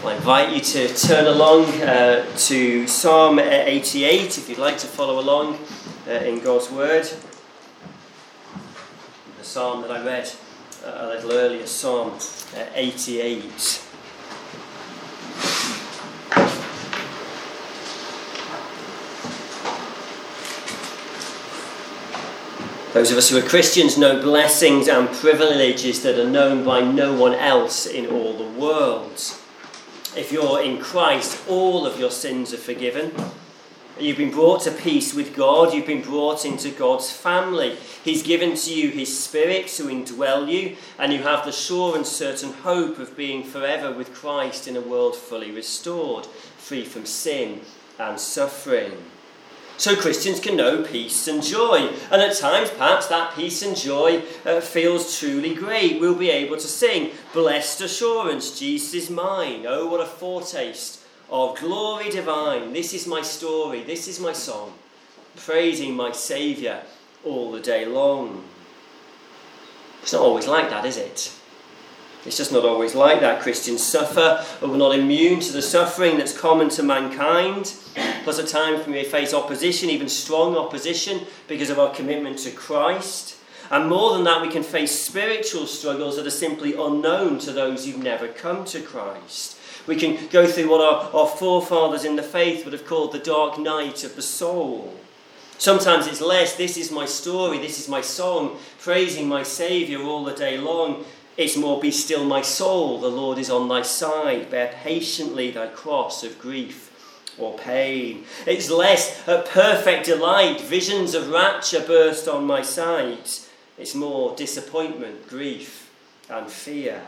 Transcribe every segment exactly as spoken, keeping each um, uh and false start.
I invite you to turn along uh, to Psalm eighty-eight if you'd like to follow along uh, in God's Word. The psalm that I read uh, a little earlier, Psalm uh, eighty-eight. Those of us who are Christians know blessings and privileges that are known by no one else in all the world. If you're in Christ, all of your sins are forgiven. You've been brought to peace with God. You've been brought into God's family. He's given to you his Spirit to indwell you, and you have the sure and certain hope of being forever with Christ in a world fully restored, free from sin and suffering. So Christians can know peace and joy, and at times perhaps that peace and joy uh, feels truly great. We'll be able to sing, "Blessed assurance, Jesus is mine. Oh, what a foretaste of glory divine. This is my story, this is my song, praising my Saviour all the day long." It's not always like that, is it? It's just not always like that. Christians suffer, but we're not immune to the suffering that's common to mankind. Plus at times we may face opposition, even strong opposition, because of our commitment to Christ. And more than that, we can face spiritual struggles that are simply unknown to those who've never come to Christ. We can go through what our, our forefathers in the faith would have called the dark night of the soul. Sometimes it's less, "This is my story, this is my song, praising my Saviour all the day long." It's more, "Be still my soul, the Lord is on thy side, bear patiently thy cross of grief or pain." It's less, "A perfect delight, visions of rapture burst on my sight." It's more, disappointment, grief and fear.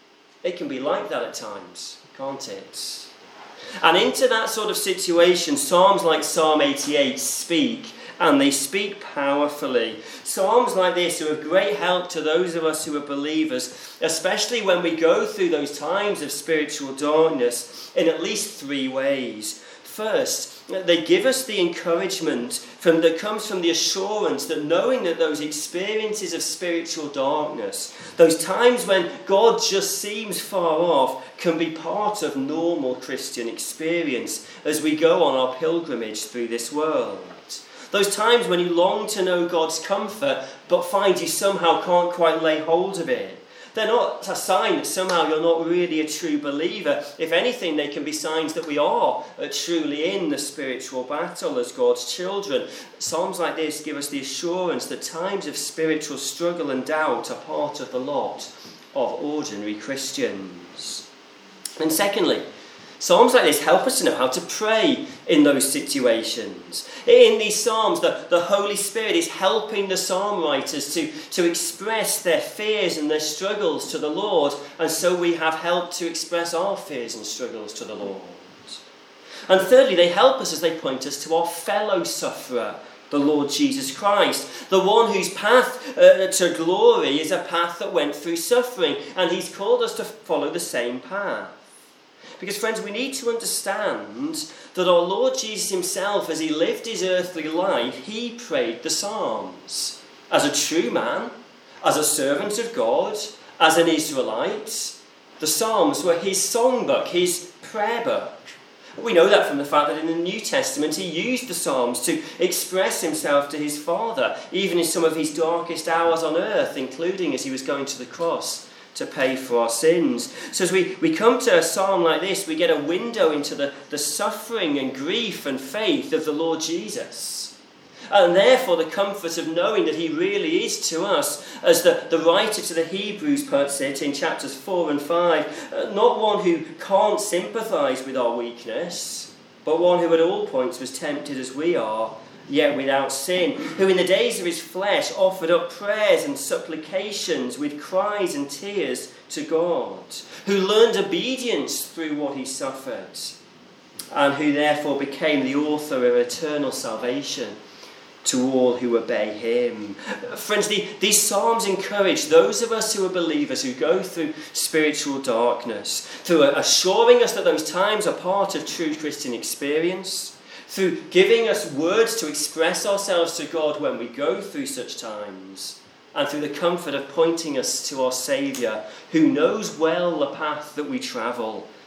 It can be like that at times, can't it? And into that sort of situation, psalms like Psalm eighty-eight speak, and they speak powerfully. Psalms like this are of great help to those of us who are believers, especially when we go through those times of spiritual darkness, in at least three ways. First, they give us the encouragement from, that comes from the assurance that knowing that those experiences of spiritual darkness, those times when God just seems far off, can be part of normal Christian experience as we go on our pilgrimage through this world. Those times when you long to know God's comfort, but find you somehow can't quite lay hold of it. They're not a sign that somehow you're not really a true believer. If anything, they can be signs that we are truly in the spiritual battle as God's children. Psalms like this give us the assurance that times of spiritual struggle and doubt are part of the lot of ordinary Christians. And secondly, psalms like this help us to know how to pray in those situations. In these psalms, the, the Holy Spirit is helping the psalm writers to, to express their fears and their struggles to the Lord, and so we have help to express our fears and struggles to the Lord. And thirdly, they help us as they point us to our fellow sufferer, the Lord Jesus Christ, the one whose path uh, to glory is a path that went through suffering, and he's called us to follow the same path. Because, friends, we need to understand that our Lord Jesus himself, as he lived his earthly life, he prayed the Psalms. As a true man, as a servant of God, as an Israelite, the Psalms were his songbook, his prayer book. We know that from the fact that in the New Testament he used the Psalms to express himself to his Father, even in some of his darkest hours on earth, including as he was going to the cross to pay for our sins. So as we, we come to a psalm like this, we get a window into the, the suffering and grief and faith of the Lord Jesus. And therefore the comfort of knowing that he really is to us, as the, the writer to the Hebrews puts it in chapters four and five, uh, not one who can't sympathise with our weakness, but one who at all points was tempted as we are, yet without sin, who in the days of his flesh offered up prayers and supplications with cries and tears to God, who learned obedience through what he suffered, and who therefore became the author of eternal salvation to all who obey him. Friends, the, these psalms encourage those of us who are believers who go through spiritual darkness, through assuring us that those times are part of true Christian experience, through giving us words to express ourselves to God when we go through such times, and through the comfort of pointing us to our Saviour, who knows well the path that we travel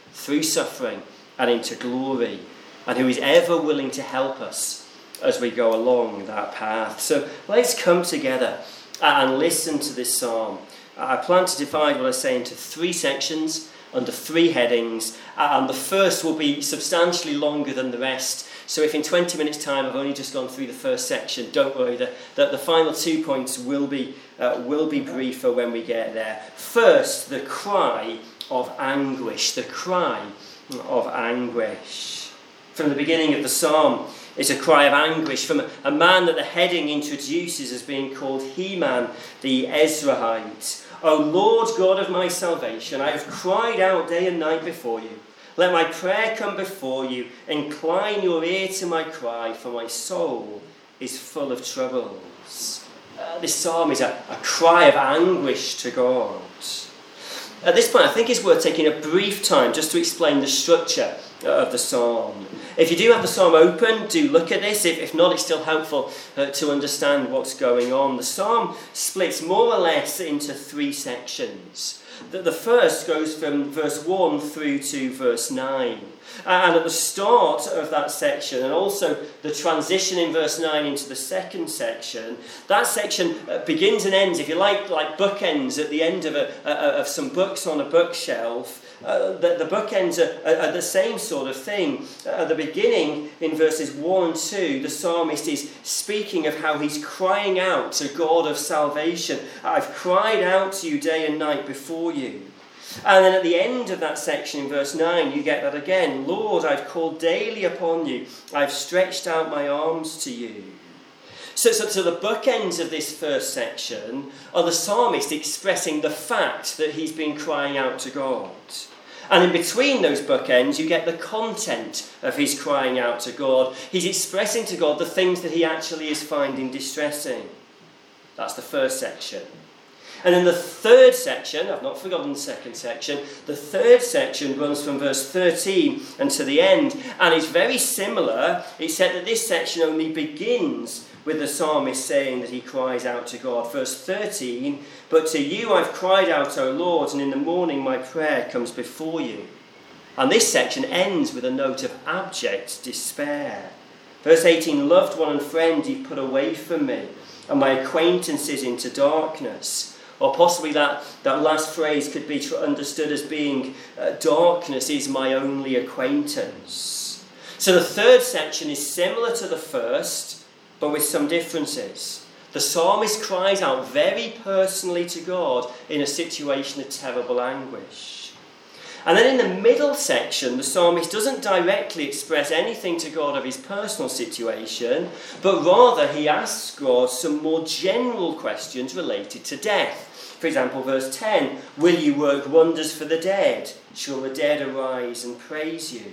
through suffering and into glory, and who is ever willing to help us as we go along that path. So let's come together and listen to this psalm. I plan to divide what I say into three sections under three headings, and the first will be substantially longer than the rest. So if in twenty minutes time I've only just gone through the first section, don't worry, the, the, the final two points will be, uh, will be briefer when we get there. First, the cry of anguish, the cry of anguish. From the beginning of the psalm, it's a cry of anguish from a, a man that the heading introduces as being called Heman the Ezrahite. O Lord God of my salvation, I have cried out day and night before you. Let my prayer come before you. Incline your ear to my cry, for my soul is full of troubles. Uh, this psalm is a, a cry of anguish to God. At this point, I think it's worth taking a brief time just to explain the structure of the psalm. If you do have the psalm open, do look at this. If, if not, it's still helpful uh, to understand what's going on. The psalm splits more or less into three sections. The, the first goes from verse one through to verse nine. And at the start of that section, and also the transition in verse nine into the second section, that section begins and ends, if you like, like bookends at the end of, a, of some books on a bookshelf. Uh, the, the bookends are, are, are the same sort of thing. Uh, at the beginning, in verses one and two, the psalmist is speaking of how he's crying out to God of salvation. I've cried out to you day and night before you. And then at the end of that section in verse nine, you get that again. Lord, I've called daily upon you. I've stretched out my arms to you. So, so, so the bookends of this first section are the psalmist expressing the fact that he's been crying out to God. And in between those bookends, you get the content of his crying out to God. He's expressing to God the things that he actually is finding distressing. That's the first section. And then the third section, I've not forgotten the second section, the third section runs from verse thirteen and to the end, and it's very similar, except that this section only begins with the psalmist saying that he cries out to God. Verse thirteen, but to you I've cried out, O Lord, and in the morning my prayer comes before you. And this section ends with a note of abject despair. Verse eighteen, loved one and friend you've put away from me, and my acquaintances into darkness. Or possibly that, that last phrase could be understood as being, uh, darkness is my only acquaintance. So the third section is similar to the first, but with some differences. The psalmist cries out very personally to God in a situation of terrible anguish. And then in the middle section, the psalmist doesn't directly express anything to God of his personal situation, but rather he asks God some more general questions related to death. For example, verse ten, will you work wonders for the dead? Shall the dead arise and praise you?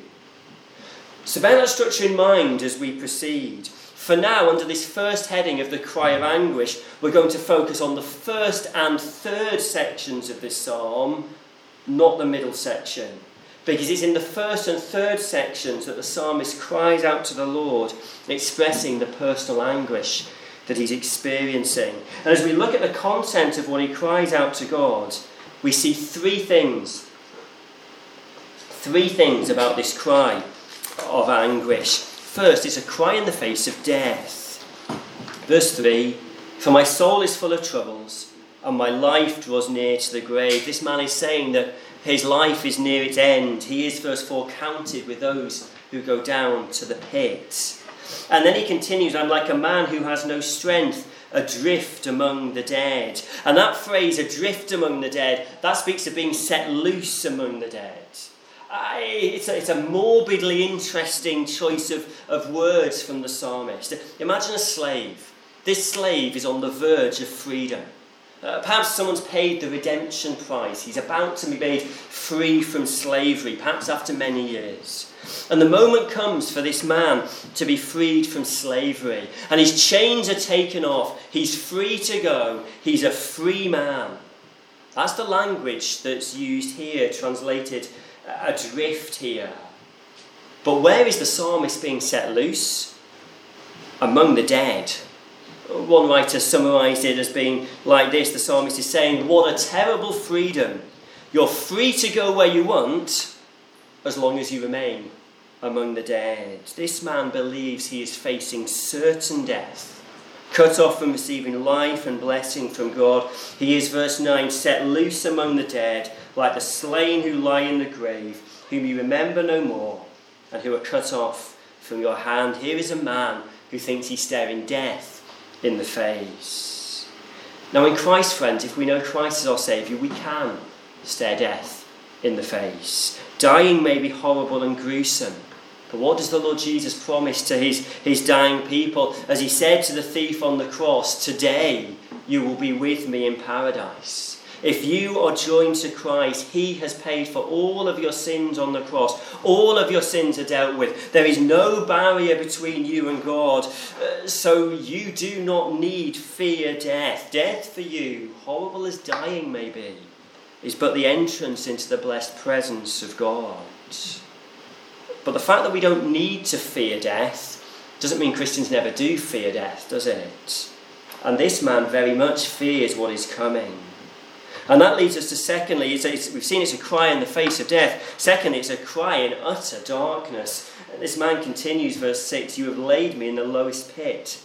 So bear that structure in mind as we proceed. For now, under this first heading of the cry of anguish, we're going to focus on the first and third sections of this psalm, not the middle section. Because it's in the first and third sections that the psalmist cries out to the Lord, expressing the personal anguish that he's experiencing. And as we look at the content of what he cries out to God, we see three things. Three things about this cry of anguish. First, it's a cry in the face of death. Verse three, for my soul is full of troubles, and my life draws near to the grave. This man is saying that his life is near its end. He is, verse four, counted with those who go down to the pit. And then he continues, I'm like a man who has no strength, adrift among the dead. And that phrase, adrift among the dead, that speaks of being set loose among the dead. I, it's, a, it's a morbidly interesting choice of, of words from the psalmist. Imagine a slave. This slave is on the verge of freedom. Uh, perhaps someone's paid the redemption price. He's about to be made free from slavery, perhaps after many years. And the moment comes for this man to be freed from slavery. And his chains are taken off. He's free to go. He's a free man. That's the language that's used here, translated adrift here. But where is the psalmist being set loose? Among the dead. One writer summarised it as being like this. The psalmist is saying, what a terrible freedom. You're free to go where you want, as long as you remain among the dead. This man believes he is facing certain death, cut off from receiving life and blessing from God. He is, verse nine, set loose among the dead, like the slain who lie in the grave, whom you remember no more, and who are cut off from your hand. Here is a man who thinks he's staring death in the face. Now in Christ, friends, if we know Christ as our Saviour, we can stare death in the face. Dying may be horrible and gruesome, but what does the Lord Jesus promise to his, his dying people? As he said to the thief on the cross, today you will be with me in paradise. If you are joined to Christ, he has paid for all of your sins on the cross. All of your sins are dealt with. There is no barrier between you and God. Uh, so you do not need fear death. Death for you, horrible as dying may be, is but the entrance into the blessed presence of God. But the fact that we don't need to fear death doesn't mean Christians never do fear death, does it? And this man very much fears what is coming. And that leads us to secondly, it's, it's, we've seen it's a cry in the face of death. Secondly, it's a cry in utter darkness. This man continues, verse six, you have laid me in the lowest pit,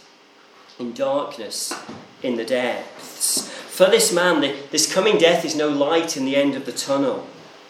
in darkness, in the depths. For this man, the, this coming death is no light in the end of the tunnel.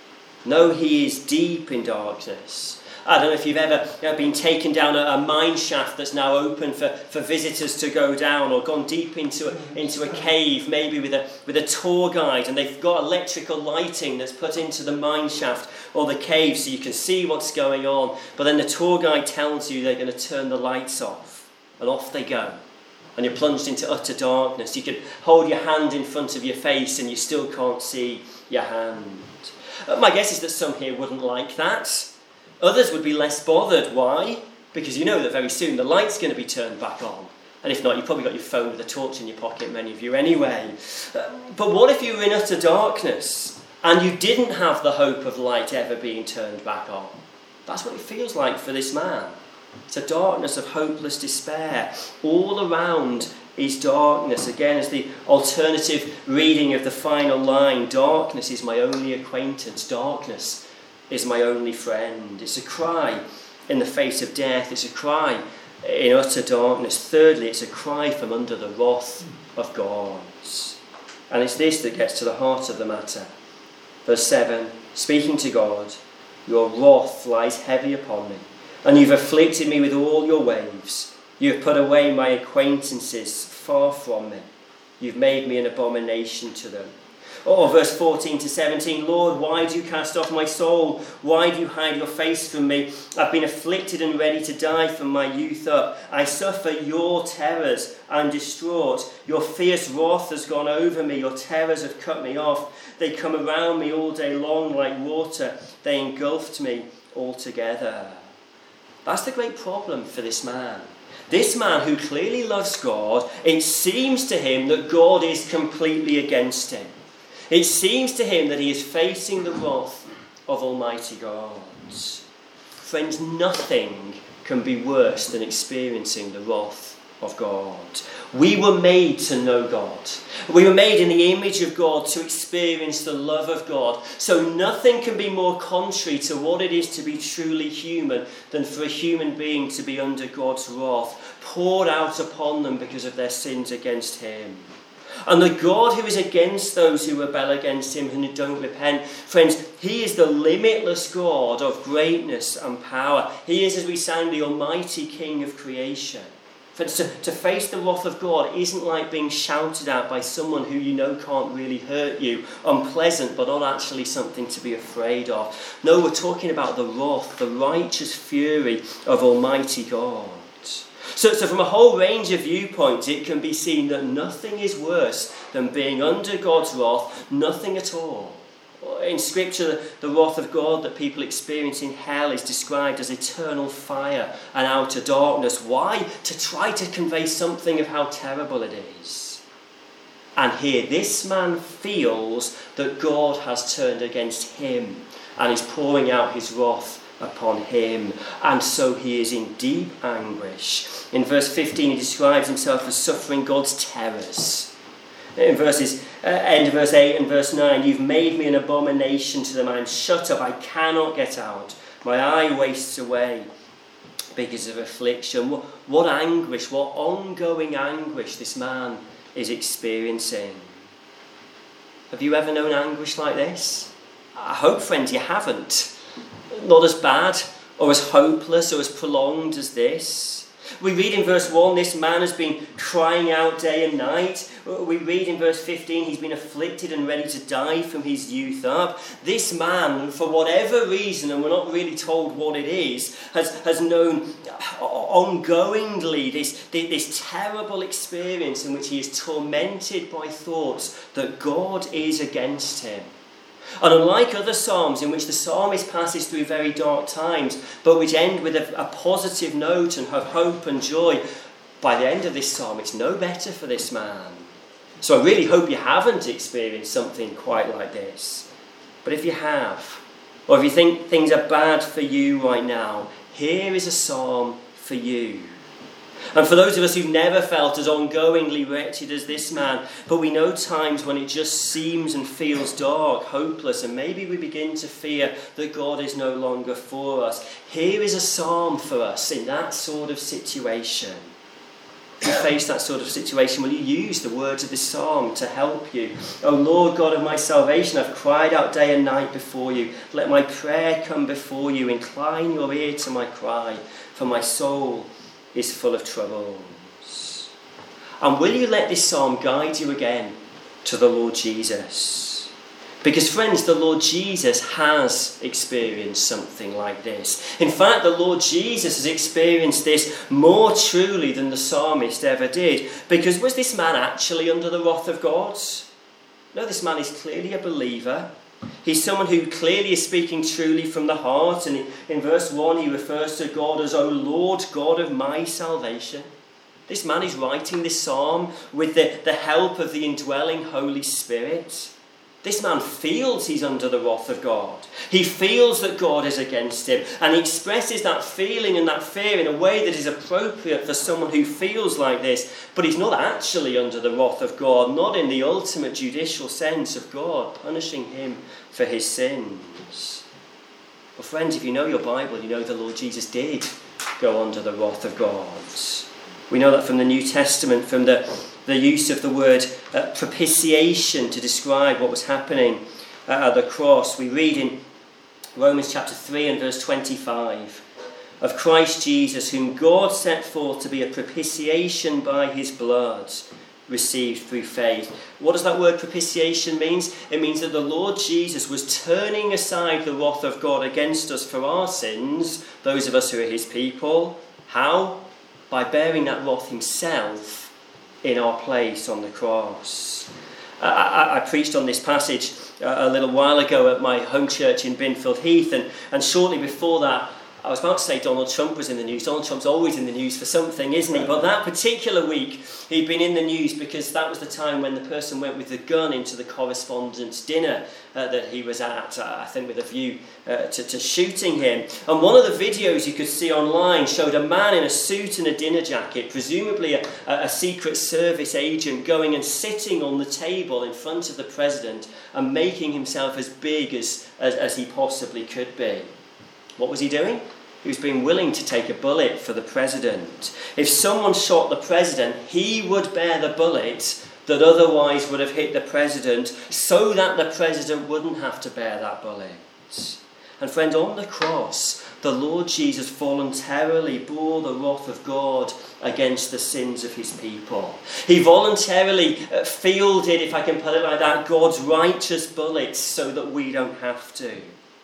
No, he is deep in darkness. I don't know if you've ever you know, been taken down a, a mine shaft that's now open for, for visitors to go down, or gone deep into a, into a cave, maybe with a with a tour guide, and they've got electrical lighting that's put into the mine shaft or the cave so you can see what's going on. But then the tour guide tells you they're going to turn the lights off, and off they go. And you're plunged into utter darkness. You can hold your hand in front of your face and you still can't see your hand. Uh, my guess is that some here wouldn't like that. Others would be less bothered. Why? Because you know that very soon the light's going to be turned back on. And if not, you've probably got your phone with a torch in your pocket, many of you anyway. Uh, but what if you were in utter darkness and you didn't have the hope of light ever being turned back on? That's what it feels like for this man. It's a darkness of hopeless despair. All around is darkness. Again, as the alternative reading of the final line, darkness is my only acquaintance. Darkness is my only friend. It's a cry in the face of death. It's a cry in utter darkness. Thirdly, it's a cry from under the wrath of God. And it's this that gets to the heart of the matter. Verse seven, speaking to God, your wrath lies heavy upon me, and you've afflicted me with all your waves. You have put away my acquaintances far from me. You've made me an abomination to them. Or verse fourteen to seventeen, Lord, why do you cast off my soul? Why do you hide your face from me? I've been afflicted and ready to die from my youth up. I suffer your terrors. I'm distraught. Your fierce wrath has gone over me. Your terrors have cut me off. They come around me all day long like water. They engulfed me altogether. That's the great problem for this man. This man who clearly loves God, it seems to him that God is completely against him. It seems to him that he is facing the wrath of Almighty God. Friends, nothing can be worse than experiencing the wrath of God. We were made to know God. We were made in the image of God to experience the love of God. So nothing can be more contrary to what it is to be truly human than for a human being to be under God's wrath, poured out upon them because of their sins against him. And the God who is against those who rebel against him and who don't repent, friends, he is the limitless God of greatness and power. He is, as we sang, the almighty King of creation. Friends, to, to face the wrath of God isn't like being shouted at by someone who you know can't really hurt you, unpleasant but not actually something to be afraid of. No, we're talking about the wrath, the righteous fury of Almighty God. So, so from a whole range of viewpoints, it can be seen that nothing is worse than being under God's wrath, nothing at all. In Scripture, the wrath of God that people experience in hell is described as eternal fire and outer darkness. Why? To try to convey something of how terrible it is. And here, this man feels that God has turned against him and is pouring out his wrath upon him, and so he is in deep anguish. In verse fifteen, he describes himself as suffering God's terrors. In verses, uh, end of verse eight and verse nine, you've made me an abomination to them. I am shut up, I cannot get out. My eye wastes away because of affliction. What, what anguish, what ongoing anguish this man is experiencing. Have you ever known anguish like this? I hope, friends, you haven't. Not as bad or as hopeless or as prolonged as this. We read in verse one, this man has been crying out day and night. We read in verse fifteen, he's been afflicted and ready to die from his youth up. This man, for whatever reason, and we're not really told what it is, has, has known ongoingly this, this terrible experience in which he is tormented by thoughts that God is against him. And unlike other psalms in which the psalmist passes through very dark times, but which end with a, a positive note and have hope and joy, by the end of this psalm it's no better for this man. So I really hope you haven't experienced something quite like this. But if you have, or if you think things are bad for you right now, here is a psalm for you. And for those of us who've never felt as ongoingly wretched as this man, but we know times when it just seems and feels dark, hopeless, and maybe we begin to fear that God is no longer for us. Here is a psalm for us in that sort of situation. If you face that sort of situation, will you use the words of this psalm to help you? O Lord God of my salvation, I've cried out day and night before you. Let my prayer come before you. Incline your ear to my cry, for my soul is full of troubles. And will you let this psalm guide you again to the Lord Jesus? Because, friends, the Lord Jesus has experienced something like this. In fact, the Lord Jesus has experienced this more truly than the psalmist ever did. Because was this man actually under the wrath of God? No, this man is clearly a believer. He's someone who clearly is speaking truly from the heart. And in verse one, he refers to God as, O Lord, God of my salvation. This man is writing this psalm with the, the help of the indwelling Holy Spirit. This man feels he's under the wrath of God. He feels that God is against him. And he expresses that feeling and that fear in a way that is appropriate for someone who feels like this. But he's not actually under the wrath of God, not in the ultimate judicial sense of God punishing him for his sins. Well, friends, if you know your Bible, you know the Lord Jesus did go under the wrath of God. We know that from the New Testament, from the the use of the word uh, propitiation to describe what was happening uh, at the cross. We read in Romans chapter three and verse twenty-five, of Christ Jesus, whom God set forth to be a propitiation by his blood, received through faith. What does that word propitiation mean? It means that the Lord Jesus was turning aside the wrath of God against us for our sins, those of us who are his people. How? By bearing that wrath himself in our place on the cross. I, I, I preached on this passage uh, a little while ago at my home church in Binfield Heath, and, and shortly before that, I was about to say Donald Trump was in the news. Donald Trump's always in the news for something, isn't he? But that particular week, he'd been in the news because that was the time when the person went with the gun into the correspondence dinner uh, that he was at, uh, I think with a view uh, to, to shooting him. And one of the videos you could see online showed a man in a suit and a dinner jacket, presumably a, a Secret Service agent, going and sitting on the table in front of the president and making himself as big as, as, as he possibly could be. What was he doing? He was being willing to take a bullet for the president. If someone shot the president, he would bear the bullet that otherwise would have hit the president, so that the president wouldn't have to bear that bullet. And friends, on the cross, the Lord Jesus voluntarily bore the wrath of God against the sins of his people. He voluntarily fielded, if I can put it like that, God's righteous bullets so that we don't have to.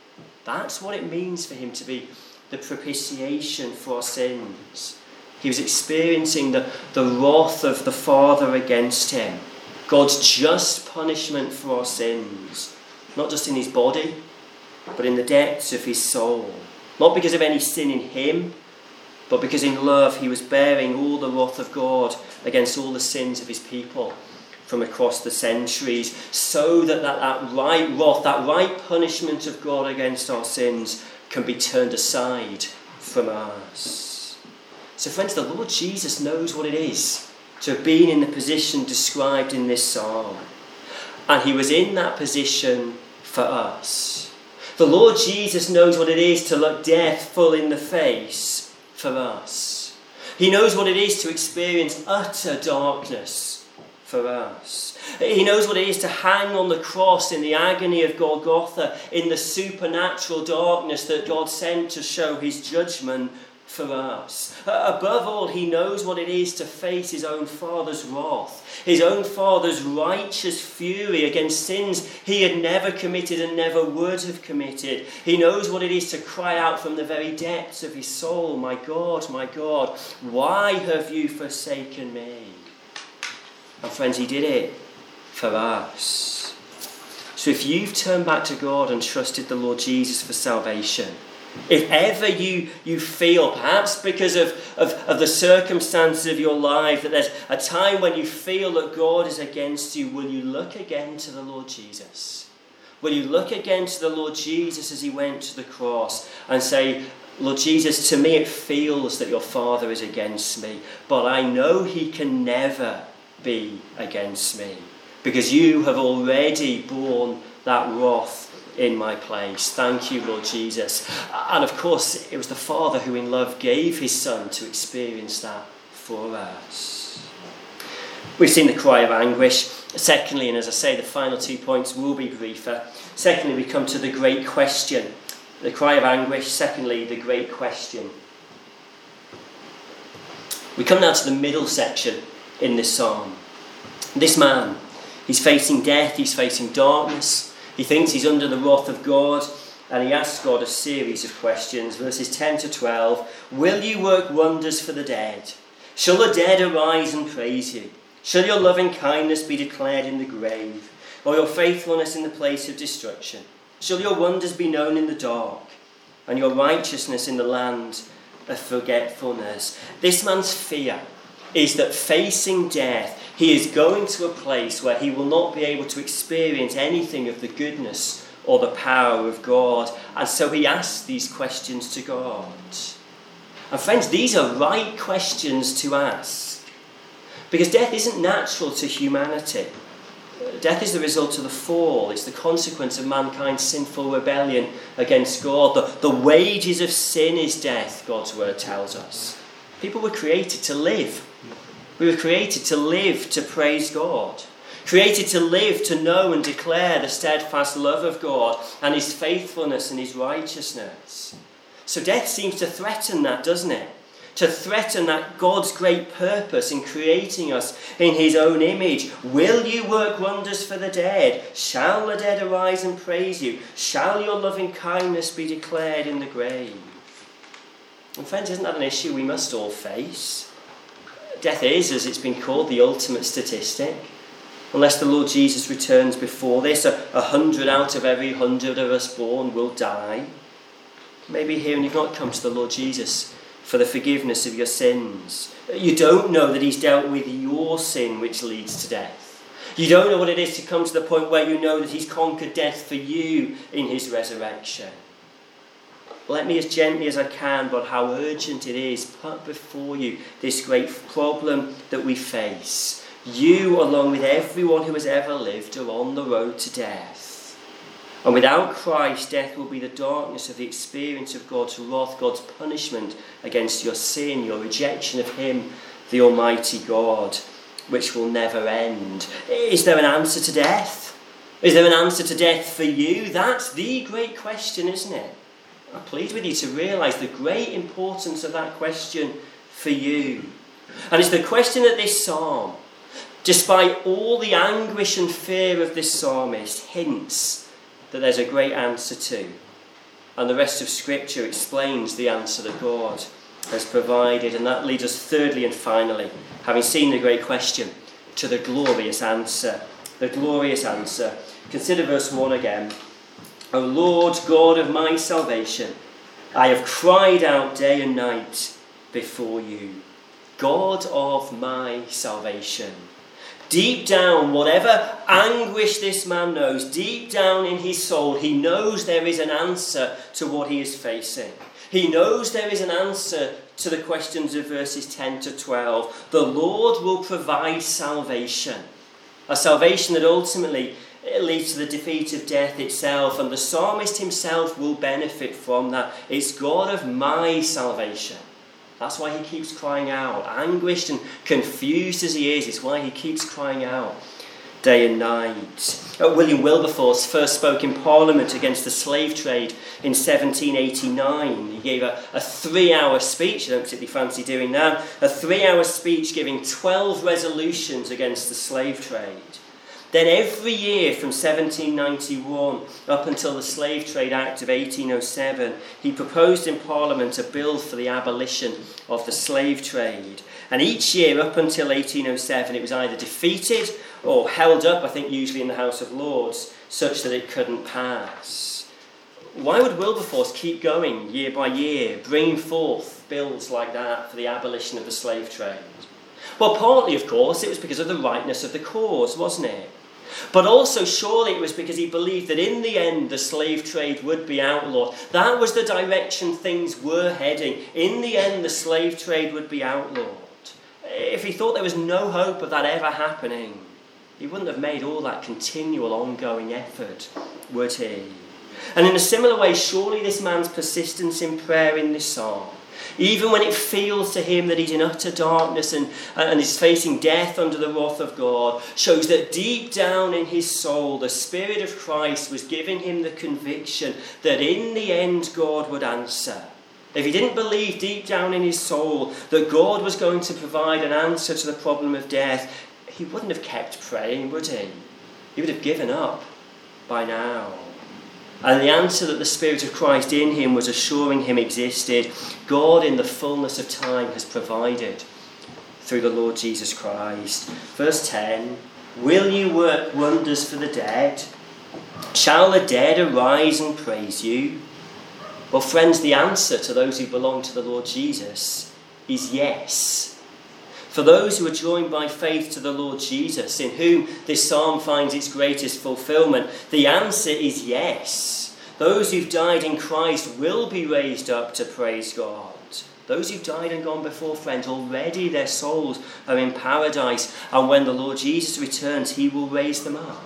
That's what it means for him to be the propitiation for our sins. He was experiencing the, the wrath of the Father against him. God's just punishment for our sins. Not just in his body, but in the depths of his soul. Not because of any sin in him, but because in love he was bearing all the wrath of God against all the sins of his people from across the centuries, so that that, that right wrath, that right punishment of God against our sins can be turned aside from us. So friends, the Lord Jesus knows what it is to have been in the position described in this psalm. And he was in that position for us. The Lord Jesus knows what it is to look death full in the face for us. He knows what it is to experience utter darkness for us. He knows what it is to hang on the cross in the agony of Golgotha, in the supernatural darkness that God sent to show his judgment for us. Above all, he knows what it is to face his own Father's wrath, his own Father's righteous fury against sins he had never committed and never would have committed. He knows what it is to cry out from the very depths of his soul, "My God, my God, why have you forsaken me?" And friends, he did it for us. So if you've turned back to God and trusted the Lord Jesus for salvation, if ever you, you feel, perhaps because of, of, of the circumstances of your life, that there's a time when you feel that God is against you, will you look again to the Lord Jesus? Will you look again to the Lord Jesus as he went to the cross and say, "Lord Jesus, to me it feels that your Father is against me, but I know he can never be against me, because you have already borne that wrath in my place. Thank you, Lord Jesus." And of course, it was the Father who in love gave his Son to experience that for us. We've seen the cry of anguish. Secondly, and as I say, the final two points will be briefer. Secondly, we come to the great question. The cry of anguish. Secondly, the great question. We come now to the middle section in this psalm. This man, he's facing death, he's facing darkness. He thinks he's under the wrath of God, and he asks God a series of questions. Verses ten to twelve. "Will you work wonders for the dead? Shall the dead arise and praise you? Shall your loving kindness be declared in the grave, or your faithfulness in the place of destruction? Shall your wonders be known in the dark, and your righteousness in the land of forgetfulness?" This man's fear is that facing death, he is going to a place where he will not be able to experience anything of the goodness or the power of God. And so he asks these questions to God. And friends, these are right questions to ask, because death isn't natural to humanity. Death is the result of the fall. It's the consequence of mankind's sinful rebellion against God. The, the wages of sin is death, God's word tells us. People were created to live. We were created to live to praise God. Created to live to know and declare the steadfast love of God and his faithfulness and his righteousness. So death seems to threaten that, doesn't it? To threaten that God's great purpose in creating us in his own image. "Will you work wonders for the dead? Shall the dead arise and praise you? Shall your loving kindness be declared in the grave?" And friends, isn't that an issue we must all face? Death is, as it's been called, the ultimate statistic. Unless the Lord Jesus returns before this, a, a hundred out of every hundred of us born will die. Maybe here and you've not come to the Lord Jesus for the forgiveness of your sins. You don't know that he's dealt with your sin which leads to death. You don't know what it is to come to the point where you know that he's conquered death for you in his resurrection. Let me, as gently as I can, but how urgent it is, put before you this great problem that we face. You, along with everyone who has ever lived, are on the road to death. And without Christ, death will be the darkness of the experience of God's wrath, God's punishment against your sin, your rejection of him, the Almighty God, which will never end. Is there an answer to death? Is there an answer to death for you? That's the great question, isn't it? I plead with you to realise the great importance of that question for you. And it's the question that this psalm, despite all the anguish and fear of this psalmist, hints that there's a great answer to. And the rest of Scripture explains the answer that God has provided. And that leads us thirdly and finally, having seen the great question, to the glorious answer. The glorious answer. Consider verse one again. "O Lord God of my salvation, I have cried out day and night before you." God of my salvation. Deep down, whatever anguish this man knows, deep down in his soul, he knows there is an answer to what he is facing. He knows there is an answer to the questions of verses ten to twelve. The Lord will provide salvation. A salvation that ultimately leads to the defeat of death itself. And the psalmist himself will benefit from that. It's God of my salvation. That's why he keeps crying out. Anguished and confused as he is, it's why he keeps crying out day and night. Uh, William Wilberforce first spoke in Parliament against the slave trade in seventeen eighty-nine. He gave a, a three-hour speech. I don't particularly fancy doing that. A three-hour speech giving twelve resolutions against the slave trade. Then every year from seventeen ninety-one up until the Slave Trade Act of eighteen oh seven, he proposed in Parliament a bill for the abolition of the slave trade. And each year up until eighteen oh seven, it was either defeated or held up, I think usually in the House of Lords, such that it couldn't pass. Why would Wilberforce keep going year by year, bringing forth bills like that for the abolition of the slave trade? Well, partly, of course, it was because of the rightness of the cause, wasn't it? But also, surely it was because he believed that in the end the slave trade would be outlawed. That was the direction things were heading. In the end, the slave trade would be outlawed. If he thought there was no hope of that ever happening, he wouldn't have made all that continual, ongoing effort, would he? And in a similar way, surely this man's persistence in prayer in this psalm, even when it feels to him that he's in utter darkness and, and is facing death under the wrath of God, shows that deep down in his soul, the Spirit of Christ was giving him the conviction that in the end God would answer. If he didn't believe deep down in his soul that God was going to provide an answer to the problem of death, he wouldn't have kept praying, would he? He would have given up by now. And the answer that the Spirit of Christ in him was assuring him existed, God in the fullness of time has provided through the Lord Jesus Christ. Verse ten, will you work wonders for the dead? Shall the dead arise and praise you? Well, friends, the answer to those who belong to the Lord Jesus is yes. For those who are joined by faith to the Lord Jesus, in whom this psalm finds its greatest fulfillment, the answer is yes. Those who've died in Christ will be raised up to praise God. Those who've died and gone before, friends, already their souls are in paradise, and when the Lord Jesus returns, he will raise them up.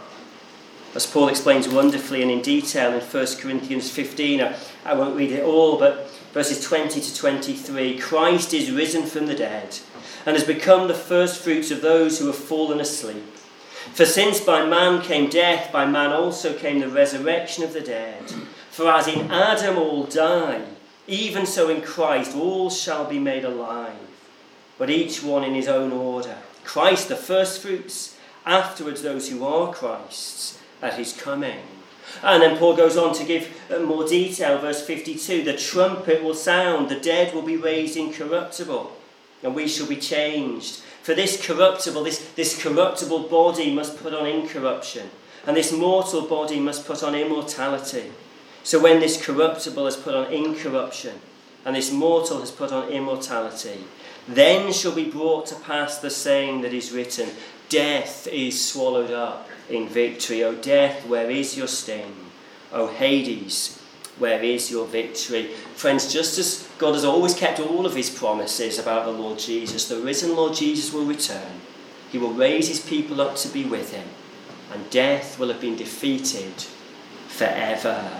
As Paul explains wonderfully and in detail in First Corinthians fifteen, I, I won't read it all, but verses twenty to twenty-three, Christ is risen from the dead, and has become the first fruits of those who have fallen asleep. For since by man came death, by man also came the resurrection of the dead. For as in Adam all die, even so in Christ all shall be made alive, but each one in his own order. Christ the first fruits, afterwards those who are Christ's at his coming. And then Paul goes on to give more detail, verse fifty-two, the trumpet will sound, the dead will be raised incorruptible, and we shall be changed. For this corruptible, this, this corruptible body must put on incorruption, and this mortal body must put on immortality. So when this corruptible has put on incorruption, and this mortal has put on immortality, then shall be brought to pass the saying that is written, death is swallowed up in victory. O death, where is your sting? O Hades, where is your victory? Friends, just as God has always kept all of his promises about the Lord Jesus, the risen Lord Jesus will return. He will raise his people up to be with him, and death will have been defeated forever.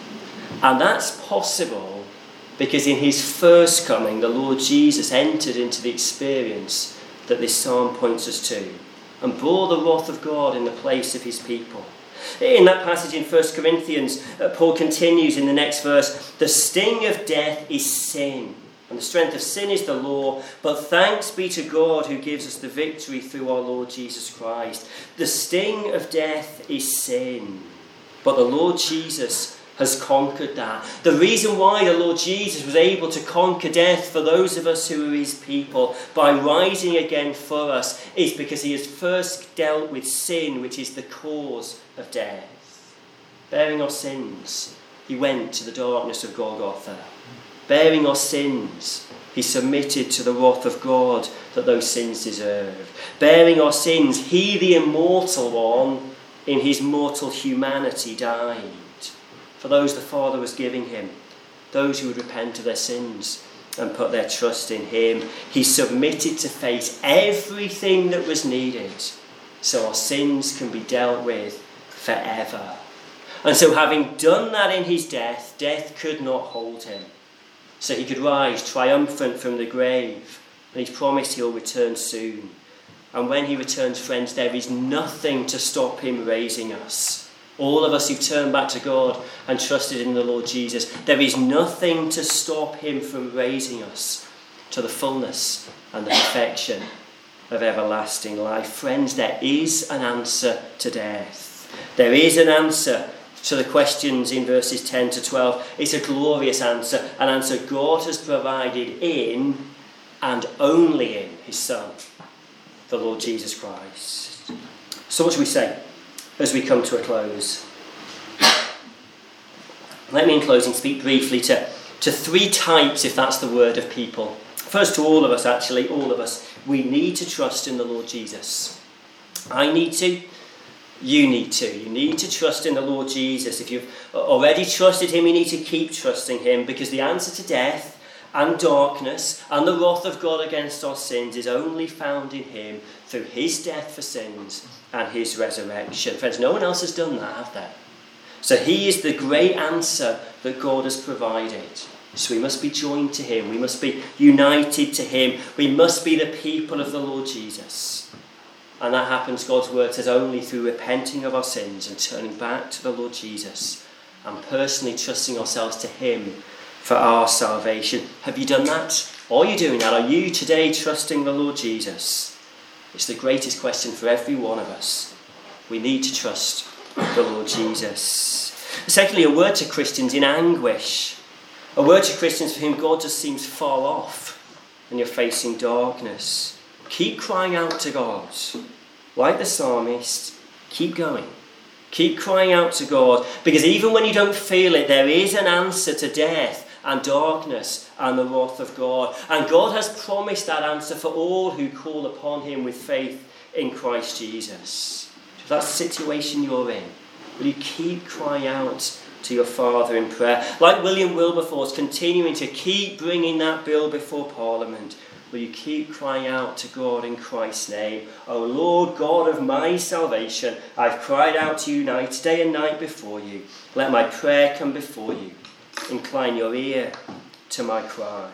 And that's possible because in his first coming, the Lord Jesus entered into the experience that this psalm points us to, and bore the wrath of God in the place of his people. In that passage in First Corinthians, uh, Paul continues in the next verse, the sting of death is sin, and the strength of sin is the law, but thanks be to God who gives us the victory through our Lord Jesus Christ. The sting of death is sin, but the Lord Jesus has conquered that. The reason why the Lord Jesus was able to conquer death for those of us who are his people by rising again for us is because he has first dealt with sin, which is the cause of death. Bearing our sins, he went to the darkness of Golgotha. Bearing our sins, he submitted to the wrath of God that those sins deserve. Bearing our sins, he, the immortal one, in his mortal humanity died for those the Father was giving him those who would repent of their sins and put their trust in him. He submitted to face everything that was needed so our sins can be dealt with forever. And so having done that in his death, death could not hold him. So he could rise triumphant from the grave. And he's promised he'll return soon. And when he returns, friends, there is nothing to stop him raising us. All of us who've turned back to God and trusted in the Lord Jesus, there is nothing to stop him from raising us to the fullness and the perfection of everlasting life. Friends, there is an answer to death. There is an answer to the questions in verses ten to twelve. It's a glorious answer, an answer God has provided in and only in his Son, the Lord Jesus Christ. So what should we say as we come to a close? Let me in closing speak briefly to, to three types, if that's the word, of people. First, to all of us, actually, all of us, we need to trust in the Lord Jesus. I need to. You need to. You need to trust in the Lord Jesus. If you've already trusted him, you need to keep trusting him, because the answer to death and darkness and the wrath of God against our sins is only found in him through his death for sins and his resurrection. Friends, no one else has done that, have they? So he is the great answer that God has provided. So we must be joined to him. We must be united to him. We must be the people of the Lord Jesus. And that happens, God's word says, only through repenting of our sins and turning back to the Lord Jesus and personally trusting ourselves to him for our salvation. Have you done that? Are you doing that? Are you today trusting the Lord Jesus? It's the greatest question for every one of us. We need to trust the Lord Jesus. Secondly, a word to Christians in anguish. A word to Christians for whom God just seems far off and you're facing darkness. Keep crying out to God. Like the psalmist, keep going. Keep crying out to God, because even when you don't feel it, there is an answer to death and darkness and the wrath of God. And God has promised that answer for all who call upon him with faith in Christ Jesus. If that's the situation you're in, will you keep crying out to your Father in prayer? Like William Wilberforce, continuing to keep bringing that bill before Parliament, will you keep crying out to God in Christ's name? O Lord God of my salvation, I've cried out to you night, day and night before you. Let my prayer come before you. Incline your ear to my cry.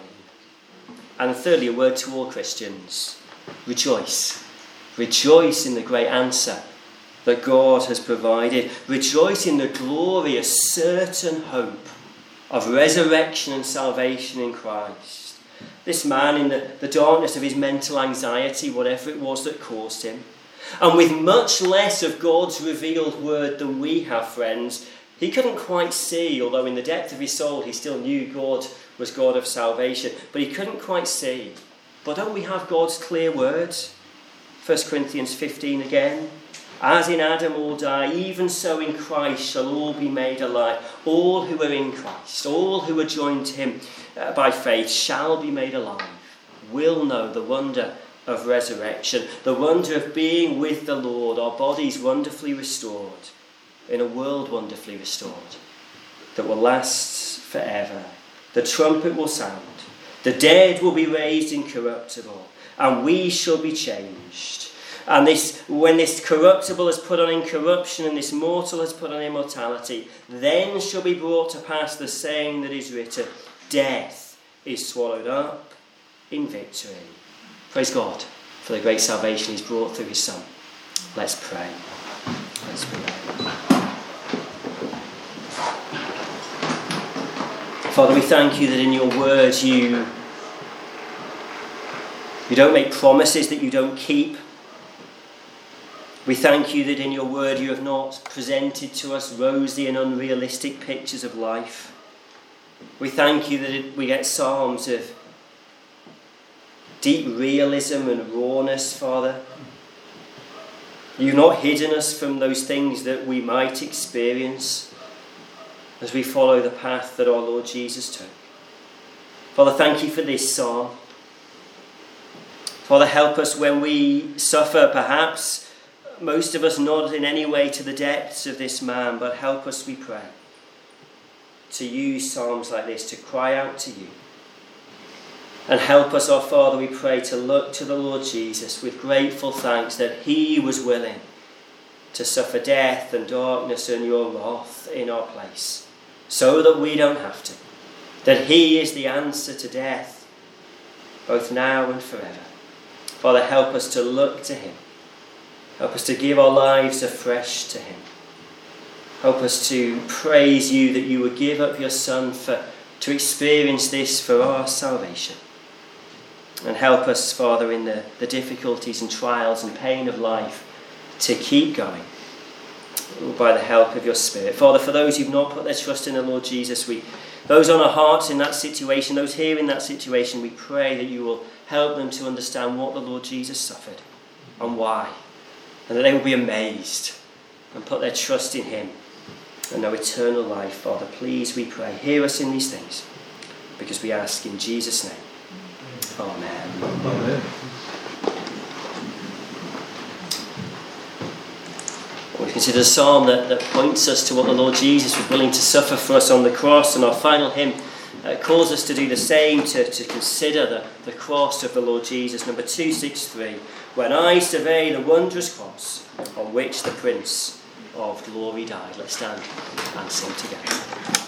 And thirdly, a word to all Christians. Rejoice. Rejoice in the great answer that God has provided. Rejoice in the glorious, certain hope of resurrection and salvation in Christ. This man, in the, the darkness of his mental anxiety, whatever it was that caused him, and with much less of God's revealed word than we have, friends, he couldn't quite see, although in the depth of his soul he still knew God was God of salvation, but he couldn't quite see. But don't we have God's clear words? First Corinthians fifteen again. As in Adam all die, even so in Christ shall all be made alive. All who are in Christ, all who are joined to him uh, by faith shall be made alive, will know the wonder of resurrection, the wonder of being with the Lord, our bodies wonderfully restored, in a world wonderfully restored, that will last forever. The trumpet will sound, the dead will be raised incorruptible, and we shall be changed. And this, when this corruptible is put on incorruption and this mortal is put on immortality, then shall be brought to pass the saying that is written, death is swallowed up in victory. Praise God for the great salvation he's brought through his Son. Let's pray. Let's pray. Father, we thank you that in your word you, you don't make promises that you don't keep. We thank you that in your word you have not presented to us rosy and unrealistic pictures of life. We thank you that it, we get psalms of deep realism and rawness, Father. You've not hidden us from those things that we might experience as we follow the path that our Lord Jesus took. Father, thank you for this psalm. Father, help us when we suffer, perhaps most of us not in any way to the depths of this man, but help us, we pray. to use psalms like this to cry out to you. And help us, our Father, we pray, to look to the Lord Jesus with grateful thanks that he was willing to suffer death and darkness and your wrath in our place, so that we don't have to. That he is the answer to death, both now and forever. Father, help us to look to him. Help us to give our lives afresh to him. Help us to praise you that you would give up your Son for, to experience this for our salvation. And help us, Father, in the, the difficulties and trials and pain of life to keep going by the help of your Spirit. Father, for those who've not put their trust in the Lord Jesus, we, those on our hearts in that situation, those here in that situation, we pray that you will help them to understand what the Lord Jesus suffered and why. And that they will be amazed and put their trust in him and know eternal life. Father, please, we pray, hear us in these things, because we ask in Jesus' name. Amen. Amen. We consider a psalm that, that points us to what the Lord Jesus was willing to suffer for us on the cross, and our final hymn uh, calls us to do the same, to, to consider the, the cross of the Lord Jesus. Number two sixty-three, when I survey the wondrous cross on which the Prince of Glory died. Let's stand and sing together.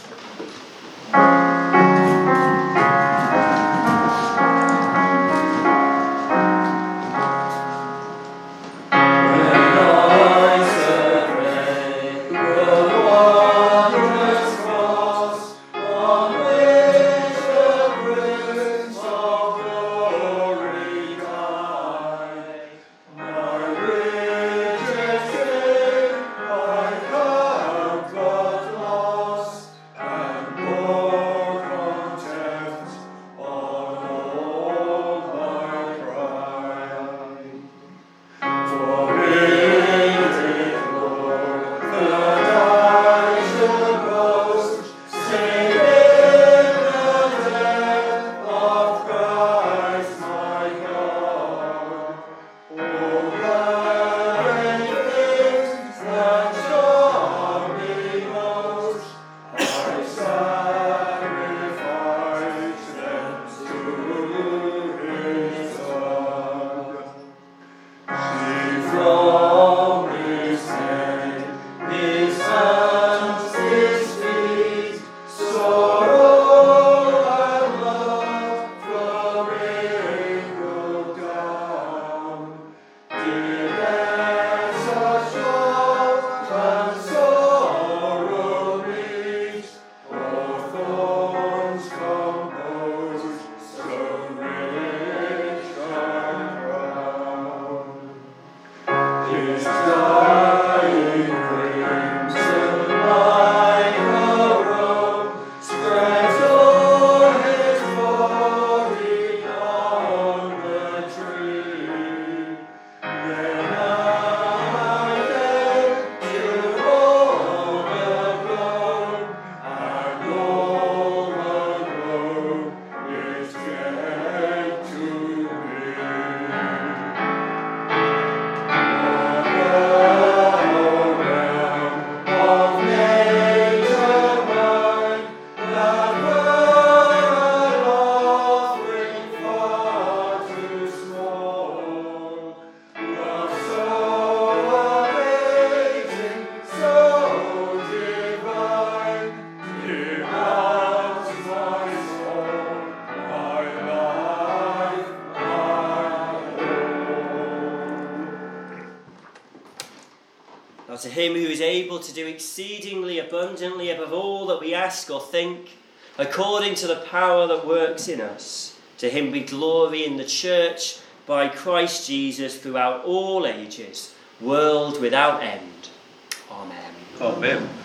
To him who is able to do exceedingly abundantly above all that we ask or think, according to the power that works in us. To him be glory in the church by Christ Jesus throughout all ages, world without end. Amen. Amen.